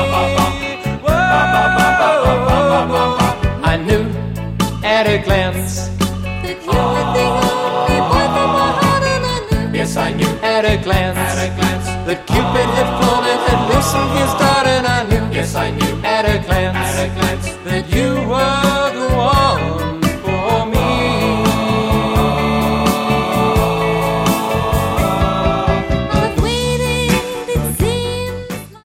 I knew at a glance that you were the only boy for my heart, and I knew. Yes, I knew at a glance that Cupid had flown and had loosened his